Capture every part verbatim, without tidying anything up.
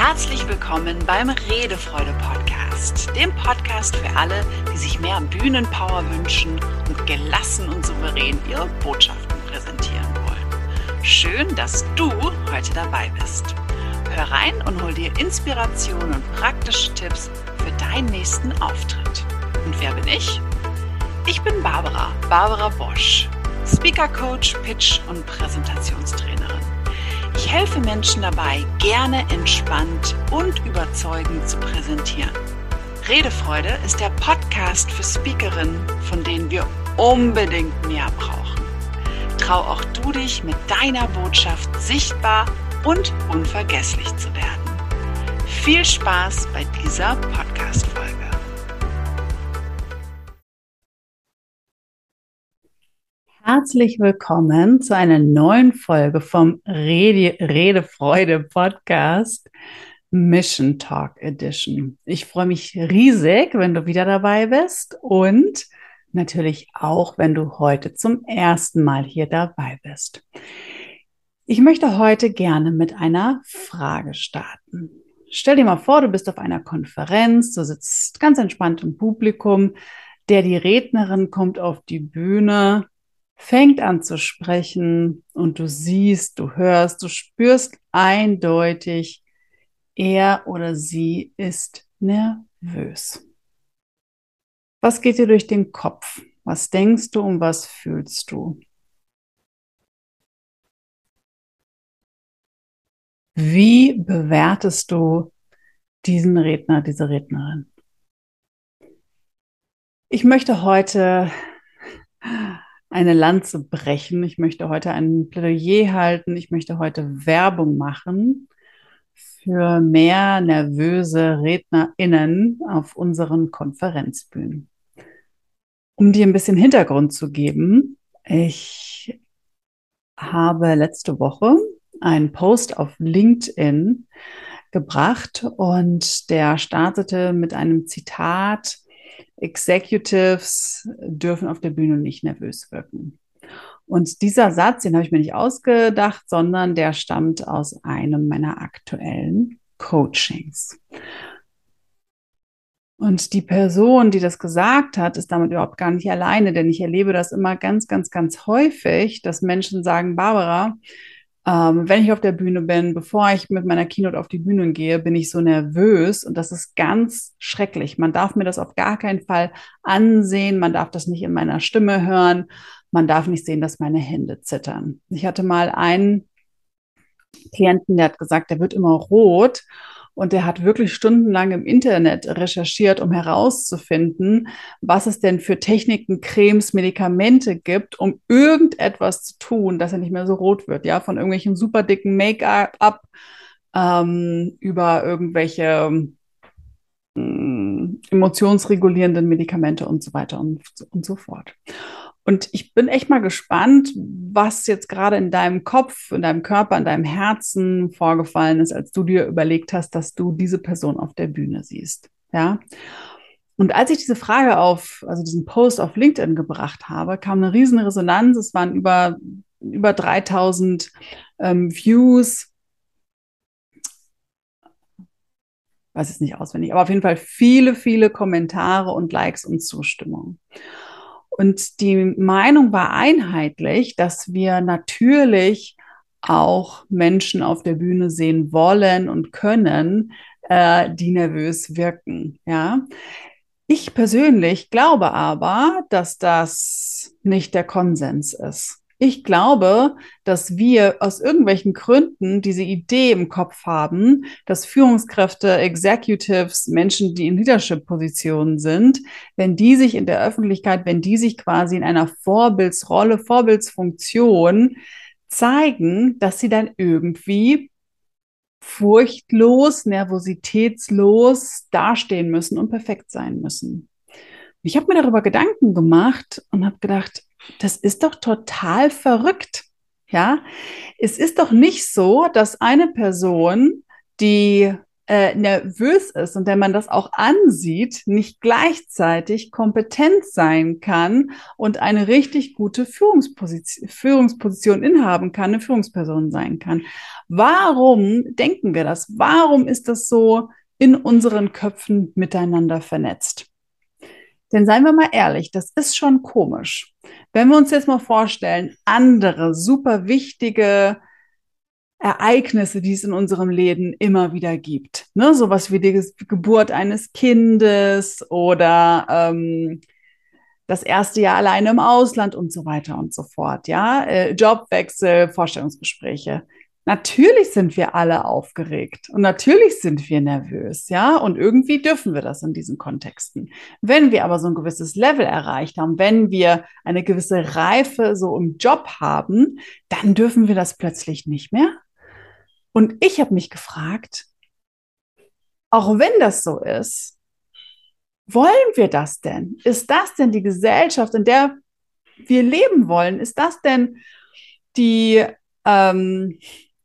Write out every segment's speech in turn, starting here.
Herzlich willkommen beim Redefreude-Podcast, dem Podcast für alle, die sich mehr Bühnenpower wünschen und gelassen und souverän ihre Botschaften präsentieren wollen. Schön, dass du heute dabei bist. Hör rein und hol dir Inspiration und praktische Tipps für deinen nächsten Auftritt. Und wer bin ich? Ich bin Barbara, Barbara Bosch, Speaker Coach, Pitch und Präsentationstrainerin. Ich helfe Menschen dabei, gerne entspannt und überzeugend zu präsentieren. Redefreude ist der Podcast für Speakerinnen, von denen wir unbedingt mehr brauchen. Trau auch du dich, mit deiner Botschaft sichtbar und unvergesslich zu werden. Viel Spaß bei dieser Podcast-Folge. Herzlich willkommen zu einer neuen Folge vom Rede, Redefreude Podcast Mission Talk Edition. Ich freue mich riesig, wenn du wieder dabei bist und natürlich auch, wenn du heute zum ersten Mal hier dabei bist. Ich möchte heute gerne mit einer Frage starten. Stell dir mal vor, du bist auf einer Konferenz, du sitzt ganz entspannt im Publikum, der die Rednerin kommt auf die Bühne, fängt an zu sprechen und du siehst, du hörst, du spürst eindeutig, er oder sie ist nervös. Was geht dir durch den Kopf? Was denkst du und was fühlst du? Wie bewertest du diesen Redner, diese Rednerin? Ich möchte heute eine Lanze brechen. Ich möchte heute ein Plädoyer halten. Ich möchte heute Werbung machen für mehr nervöse RednerInnen auf unseren Konferenzbühnen. Um dir ein bisschen Hintergrund zu geben, ich habe letzte Woche einen Post auf LinkedIn gebracht und der startete mit einem Zitat: Executives dürfen auf der Bühne nicht nervös wirken. Und dieser Satz, den habe ich mir nicht ausgedacht, sondern der stammt aus einem meiner aktuellen Coachings. Und die Person, die das gesagt hat, ist damit überhaupt gar nicht alleine, denn ich erlebe das immer ganz, ganz, ganz häufig, dass Menschen sagen: Barbara, ähm, wenn ich auf der Bühne bin, bevor ich mit meiner Keynote auf die Bühne gehe, bin ich so nervös und das ist ganz schrecklich. Man darf mir das auf gar keinen Fall ansehen, man darf das nicht in meiner Stimme hören, man darf nicht sehen, dass meine Hände zittern. Ich hatte mal einen Klienten, der hat gesagt, der wird immer rot. Und der hat wirklich stundenlang im Internet recherchiert, um herauszufinden, was es denn für Techniken, Cremes, Medikamente gibt, um irgendetwas zu tun, dass er nicht mehr so rot wird. Ja, von irgendwelchen super dicken Make-up ähm, über irgendwelche ähm, emotionsregulierenden Medikamente und so weiter und, und so fort. Und ich bin echt mal gespannt, was jetzt gerade in deinem Kopf, in deinem Körper, in deinem Herzen vorgefallen ist, als du dir überlegt hast, dass du diese Person auf der Bühne siehst. Ja. Und als ich diese Frage auf, also diesen Post auf LinkedIn gebracht habe, kam eine riesen Resonanz. Es waren über, über dreitausend ähm, Views. Weiß es nicht auswendig, aber auf jeden Fall viele, viele Kommentare und Likes und Zustimmung. Und die Meinung war einheitlich, dass wir natürlich auch Menschen auf der Bühne sehen wollen und können, äh, die nervös wirken. Ja. Ich persönlich glaube aber, dass das nicht der Konsens ist. Ich glaube, dass wir aus irgendwelchen Gründen diese Idee im Kopf haben, dass Führungskräfte, Executives, Menschen, die in Leadership-Positionen sind, wenn die sich in der Öffentlichkeit, wenn die sich quasi in einer Vorbildsrolle, Vorbildsfunktion zeigen, dass sie dann irgendwie furchtlos, nervositätslos dastehen müssen und perfekt sein müssen. Ich habe mir darüber Gedanken gemacht und habe gedacht, das ist doch total verrückt. Ja, es ist doch nicht so, dass eine Person, die äh, nervös ist und wenn man das auch ansieht, nicht gleichzeitig kompetent sein kann und eine richtig gute Führungsposition, Führungsposition inhaben kann, eine Führungsperson sein kann. Warum denken wir das? Warum ist das so in unseren Köpfen miteinander vernetzt? Denn seien wir mal ehrlich, das ist schon komisch. Wenn wir uns jetzt mal vorstellen, andere super wichtige Ereignisse, die es in unserem Leben immer wieder gibt. Ne? Sowas wie die Geburt eines Kindes oder ähm, das erste Jahr alleine im Ausland und so weiter und so fort. Ja, äh, Jobwechsel, Vorstellungsgespräche. Natürlich sind wir alle aufgeregt und natürlich sind wir nervös, ja, und irgendwie dürfen wir das in diesen Kontexten. Wenn wir aber so ein gewisses Level erreicht haben, wenn wir eine gewisse Reife so im Job haben, dann dürfen wir das plötzlich nicht mehr. Und ich habe mich gefragt, auch wenn das so ist, wollen wir das denn? Ist das denn die Gesellschaft, in der wir leben wollen? Ist das denn die, ähm,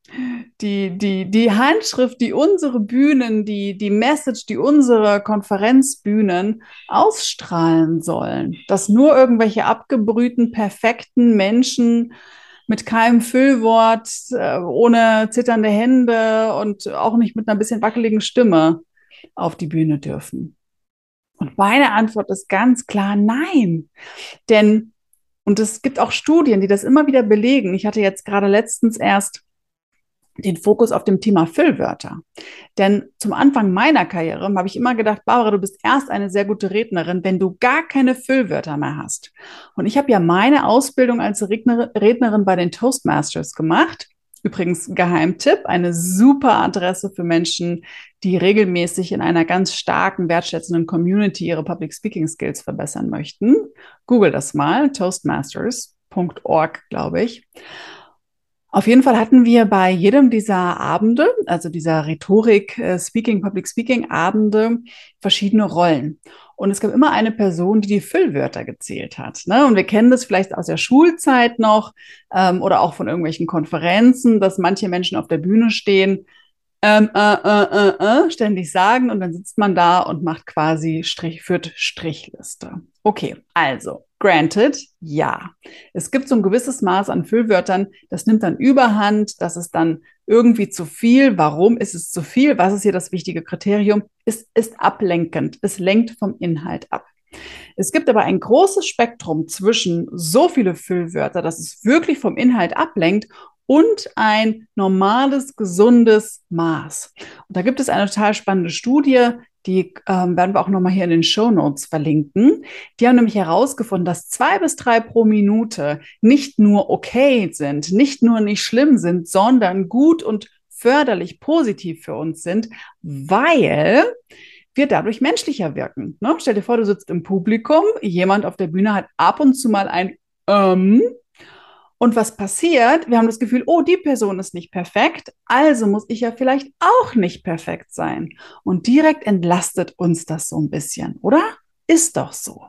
die, die, die Handschrift, die unsere Bühnen, die, die Message, die unsere Konferenzbühnen ausstrahlen sollen? Dass nur irgendwelche abgebrühten, perfekten Menschen mit keinem Füllwort, äh, ohne zitternde Hände und auch nicht mit einer bisschen wackeligen Stimme auf die Bühne dürfen? Und meine Antwort ist ganz klar nein. Denn, und es gibt auch Studien, die das immer wieder belegen. Ich hatte jetzt gerade letztens erst den Fokus auf dem Thema Füllwörter. Denn zum Anfang meiner Karriere habe ich immer gedacht, Barbara, du bist erst eine sehr gute Rednerin, wenn du gar keine Füllwörter mehr hast. Und ich habe ja meine Ausbildung als Redner, Rednerin bei den Toastmasters gemacht. Übrigens Geheimtipp, eine super Adresse für Menschen, die regelmäßig in einer ganz starken, wertschätzenden Community ihre Public Speaking Skills verbessern möchten. Google das mal, toastmasters punkt org, glaube ich. Auf jeden Fall hatten wir bei jedem dieser Abende, also dieser Rhetorik, äh, Speaking, Public Speaking Abende, verschiedene Rollen. Und es gab immer eine Person, die die Füllwörter gezählt hat. Ne? Und wir kennen das vielleicht aus der Schulzeit noch ähm, oder auch von irgendwelchen Konferenzen, dass manche Menschen auf der Bühne stehen, ähm, äh, äh, äh, äh, ständig sagen und dann sitzt man da und macht quasi Strich, führt Strichliste. Okay, also, granted, ja. Es gibt so ein gewisses Maß an Füllwörtern, das nimmt dann Überhand, das ist dann irgendwie zu viel. Warum ist es zu viel? Was ist hier das wichtige Kriterium? Es ist ablenkend. Es lenkt vom Inhalt ab. Es gibt aber ein großes Spektrum zwischen so viele Füllwörter, dass es wirklich vom Inhalt ablenkt und ein normales, gesundes Maß. Und da gibt es eine total spannende Studie, die ähm, werden wir auch nochmal hier in den Shownotes verlinken. Die haben nämlich herausgefunden, dass zwei bis drei pro Minute nicht nur okay sind, nicht nur nicht schlimm sind, sondern gut und förderlich positiv für uns sind, weil wir dadurch menschlicher wirken. Ne? Stell dir vor, du sitzt im Publikum, jemand auf der Bühne hat ab und zu mal ein ähm, und was passiert? Wir haben das Gefühl, oh, die Person ist nicht perfekt, also muss ich ja vielleicht auch nicht perfekt sein. Und direkt entlastet uns das so ein bisschen, oder? Ist doch so.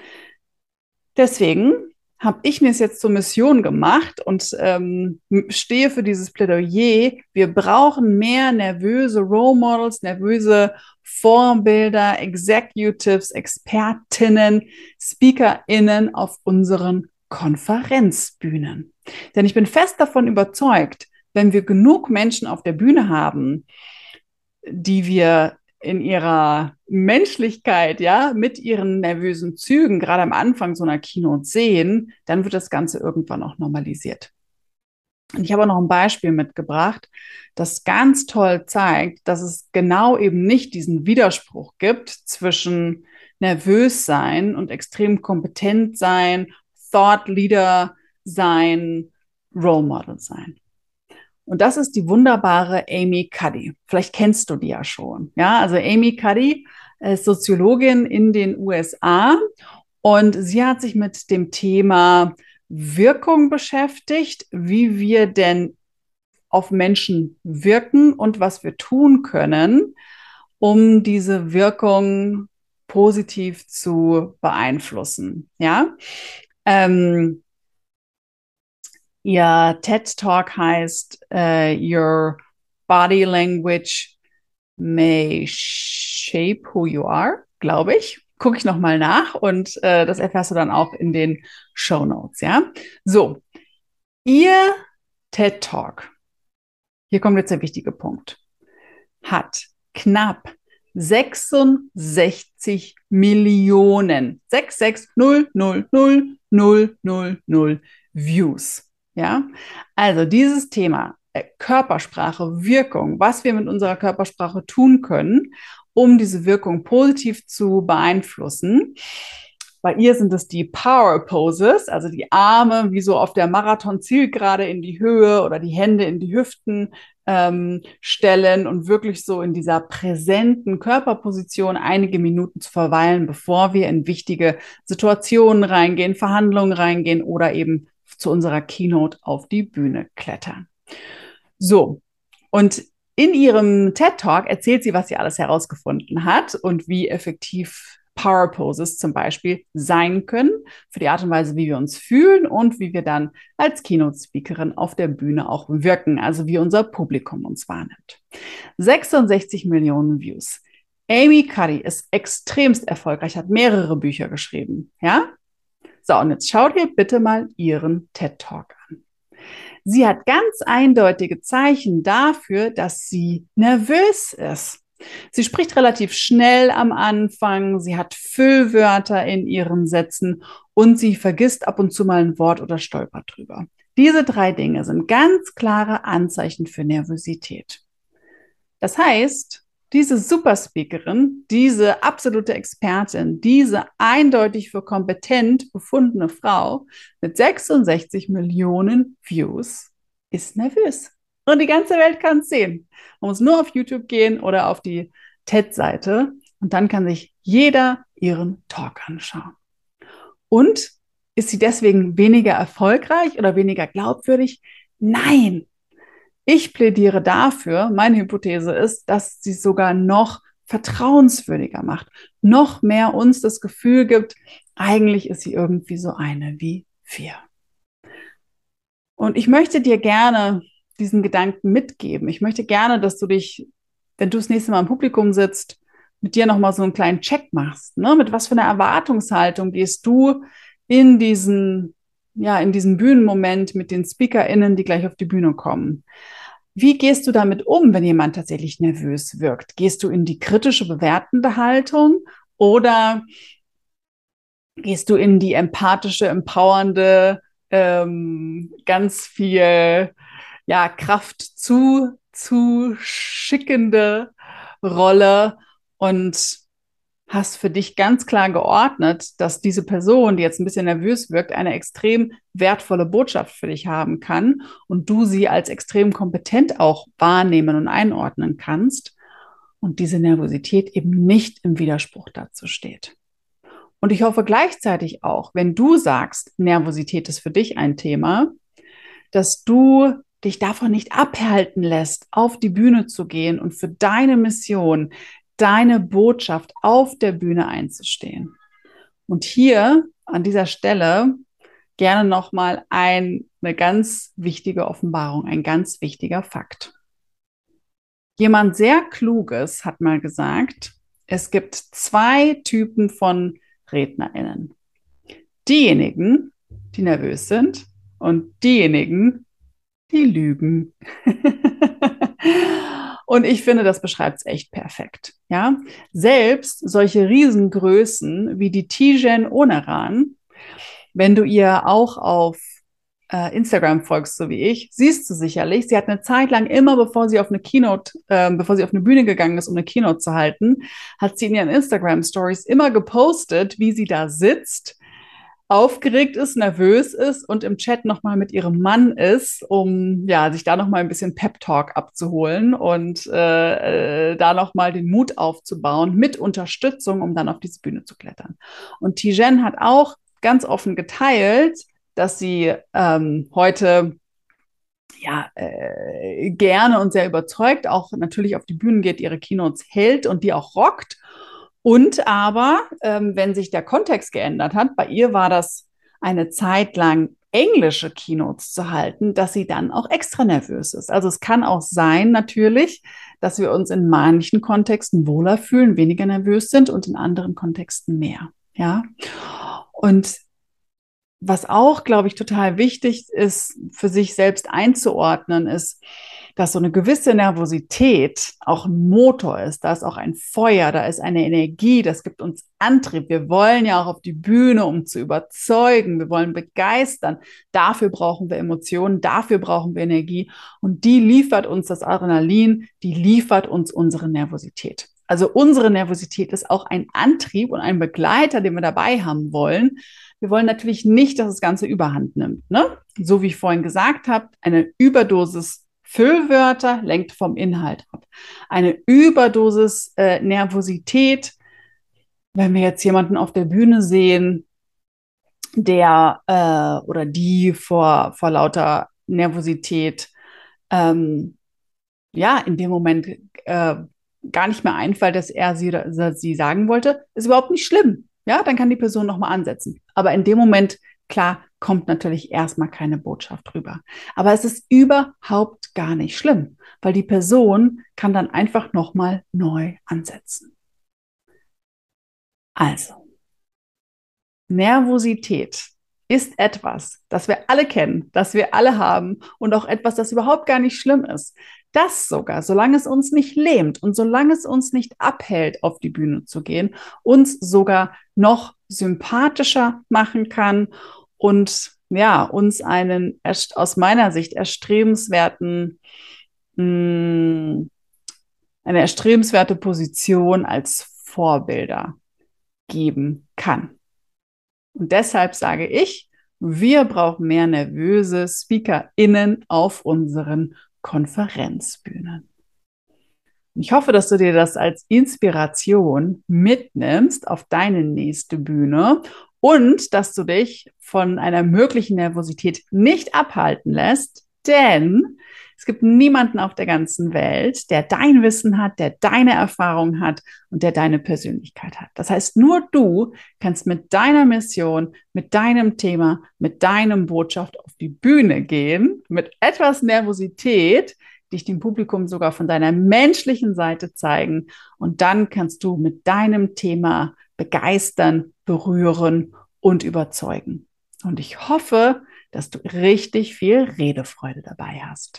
Deswegen habe ich mir es jetzt zur Mission gemacht und ähm, stehe für dieses Plädoyer. Wir brauchen mehr nervöse Role Models, nervöse Vorbilder, Executives, Expertinnen, SpeakerInnen auf unseren Konferenzbühnen. Denn ich bin fest davon überzeugt, wenn wir genug Menschen auf der Bühne haben, die wir in ihrer Menschlichkeit, ja, mit ihren nervösen Zügen, gerade am Anfang so einer Keynote sehen, dann wird das Ganze irgendwann auch normalisiert. Und ich habe noch ein Beispiel mitgebracht, das ganz toll zeigt, dass es genau eben nicht diesen Widerspruch gibt zwischen nervös sein und extrem kompetent sein, Thought Leader sein, Role Model sein. Und das ist die wunderbare Amy Cuddy. Vielleicht kennst du die ja schon. Ja, also Amy Cuddy ist Soziologin in den U S A und sie hat sich mit dem Thema Wirkung beschäftigt, wie wir denn auf Menschen wirken und was wir tun können, um diese Wirkung positiv zu beeinflussen. Ja, ähm, ihr TED Talk heißt uh, Your Body Language may shape who you are, glaube ich. Gucke ich nochmal nach und äh, das erfährst du dann auch in den Shownotes, ja? So, ihr TED Talk, hier kommt jetzt der wichtige Punkt, hat knapp sechsundsechzig Millionen, sechs sechs null null null null null null Views. Ja, also dieses Thema äh, Körpersprache, Wirkung, was wir mit unserer Körpersprache tun können, um diese Wirkung positiv zu beeinflussen. Bei ihr sind es die Power Poses, also die Arme wie so auf der Marathon-Zielgerade in die Höhe oder die Hände in die Hüften ähm, stellen und wirklich so in dieser präsenten Körperposition einige Minuten zu verweilen, bevor wir in wichtige Situationen reingehen, Verhandlungen reingehen oder eben zu unserer Keynote auf die Bühne klettern. So, und in ihrem TED Talk erzählt sie, was sie alles herausgefunden hat und wie effektiv Power Poses zum Beispiel sein können für die Art und Weise, wie wir uns fühlen und wie wir dann als Keynote-Speakerin auf der Bühne auch wirken, also wie unser Publikum uns wahrnimmt. sechsundsechzig Millionen Views. Amy Cuddy ist extremst erfolgreich, hat mehrere Bücher geschrieben, ja? So, und jetzt schaut ihr bitte mal ihren TED Talk an. Sie hat ganz eindeutige Zeichen dafür, dass sie nervös ist. Sie spricht relativ schnell am Anfang, sie hat Füllwörter in ihren Sätzen und sie vergisst ab und zu mal ein Wort oder stolpert drüber. Diese drei Dinge sind ganz klare Anzeichen für Nervosität. Das heißt, diese Superspeakerin, diese absolute Expertin, diese eindeutig für kompetent befundene Frau mit sechsundsechzig Millionen Views ist nervös. Und die ganze Welt kann es sehen. Man muss nur auf YouTube gehen oder auf die TED-Seite und dann kann sich jeder ihren Talk anschauen. Und ist sie deswegen weniger erfolgreich oder weniger glaubwürdig? Nein. Ich plädiere dafür, meine Hypothese ist, dass sie sogar noch vertrauenswürdiger macht, noch mehr uns das Gefühl gibt, eigentlich ist sie irgendwie so eine wie wir. Und ich möchte dir gerne diesen Gedanken mitgeben. Ich möchte gerne, dass du dich, wenn du das nächste Mal im Publikum sitzt, mit dir nochmal so einen kleinen Check machst. Ne? Mit was für einer Erwartungshaltung gehst du in diesen, ja, in diesen Bühnenmoment mit den SpeakerInnen, die gleich auf die Bühne kommen? Wie gehst du damit um, wenn jemand tatsächlich nervös wirkt? Gehst du in die kritische, bewertende Haltung oder gehst du in die empathische, empowernde, ähm, ganz viel ja, Kraft zu, zu schickende Rolle und hast für dich ganz klar geordnet, dass diese Person, die jetzt ein bisschen nervös wirkt, eine extrem wertvolle Botschaft für dich haben kann und du sie als extrem kompetent auch wahrnehmen und einordnen kannst und diese Nervosität eben nicht im Widerspruch dazu steht. Und ich hoffe gleichzeitig auch, wenn du sagst, Nervosität ist für dich ein Thema, dass du dich davon nicht abhalten lässt, auf die Bühne zu gehen und für deine Mission, deine Botschaft auf der Bühne einzustehen. Und hier an dieser Stelle gerne nochmal ein, eine ganz wichtige Offenbarung, ein ganz wichtiger Fakt. Jemand sehr Kluges hat mal gesagt, es gibt zwei Typen von RednerInnen. Diejenigen, die nervös sind und diejenigen, die lügen. Und ich finde, das beschreibt es echt perfekt. Ja? Selbst solche Riesengrößen wie die Tijen Onaran, wenn du ihr auch auf äh, Instagram folgst, so wie ich, siehst du sicherlich, sie hat eine Zeit lang immer, bevor sie auf eine Keynote, äh, bevor sie auf eine Bühne gegangen ist, um eine Keynote zu halten, hat sie in ihren Instagram-Stories immer gepostet, wie sie da sitzt, aufgeregt ist, nervös ist und im Chat nochmal mit ihrem Mann ist, um ja, sich da nochmal ein bisschen Pep-Talk abzuholen und äh, äh, da nochmal den Mut aufzubauen mit Unterstützung, um dann auf diese Bühne zu klettern. Und Tijen hat auch ganz offen geteilt, dass sie ähm, heute ja äh, gerne und sehr überzeugt auch natürlich auf die Bühnen geht, ihre Keynotes hält und die auch rockt. Und aber, ähm, wenn sich der Kontext geändert hat, bei ihr war das eine Zeit lang englische Keynotes zu halten, dass sie dann auch extra nervös ist. Also es kann auch sein natürlich, dass wir uns in manchen Kontexten wohler fühlen, weniger nervös sind und in anderen Kontexten mehr. Ja. Und was auch, glaube ich, total wichtig ist, für sich selbst einzuordnen, ist, dass so eine gewisse Nervosität auch ein Motor ist. Da ist auch ein Feuer, da ist eine Energie, das gibt uns Antrieb. Wir wollen ja auch auf die Bühne, um zu überzeugen. Wir wollen begeistern. Dafür brauchen wir Emotionen, dafür brauchen wir Energie. Und die liefert uns das Adrenalin, die liefert uns unsere Nervosität. Also unsere Nervosität ist auch ein Antrieb und ein Begleiter, den wir dabei haben wollen. Wir wollen natürlich nicht, dass das Ganze Überhand nimmt. Ne? So wie ich vorhin gesagt habe, eine Überdosis Füllwörter lenkt vom Inhalt ab. Eine Überdosis äh, Nervosität, wenn wir jetzt jemanden auf der Bühne sehen, der äh, oder die vor, vor lauter Nervosität ähm, ja in dem Moment äh, gar nicht mehr einfällt, dass er sie, dass sie sagen wollte, ist überhaupt nicht schlimm. Ja, dann kann die Person nochmal ansetzen. Aber in dem Moment, klar, kommt natürlich erstmal keine Botschaft rüber. Aber es ist überhaupt gar nicht schlimm, weil die Person kann dann einfach nochmal neu ansetzen. Also, Nervosität ist etwas, das wir alle kennen, das wir alle haben und auch etwas, das überhaupt gar nicht schlimm ist. Das sogar, solange es uns nicht lähmt und solange es uns nicht abhält, auf die Bühne zu gehen, uns sogar noch sympathischer machen kann und ja, uns einen aus meiner Sicht erstrebenswerten, mh, eine erstrebenswerte Position als Vorbilder geben kann. Und deshalb sage ich, wir brauchen mehr nervöse SpeakerInnen auf unseren Konferenzbühnen. Ich hoffe, dass du dir das als Inspiration mitnimmst auf deine nächste Bühne und dass du dich von einer möglichen Nervosität nicht abhalten lässt, denn es gibt niemanden auf der ganzen Welt, der dein Wissen hat, der deine Erfahrung hat und der deine Persönlichkeit hat. Das heißt, nur du kannst mit deiner Mission, mit deinem Thema, mit deinem Botschaft auf die Bühne gehen, mit etwas Nervosität, dich dem Publikum sogar von deiner menschlichen Seite zeigen. Und dann kannst du mit deinem Thema begeistern, berühren und überzeugen. Und ich hoffe, dass du richtig viel Redefreude dabei hast.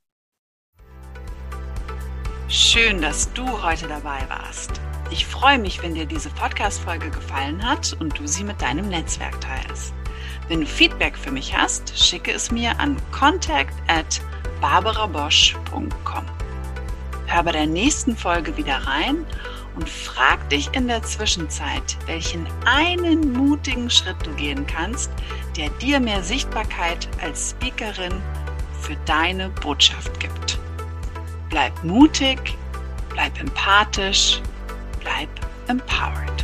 Schön, dass du heute dabei warst. Ich freue mich, wenn dir diese Podcast-Folge gefallen hat und du sie mit deinem Netzwerk teilst. Wenn du Feedback für mich hast, schicke es mir an contact at barbara bosch punkt com. Hör bei der nächsten Folge wieder rein und frag dich in der Zwischenzeit, welchen einen mutigen Schritt du gehen kannst, der dir mehr Sichtbarkeit als Speakerin für deine Botschaft gibt. Bleib mutig, bleib empathisch, bleib empowered.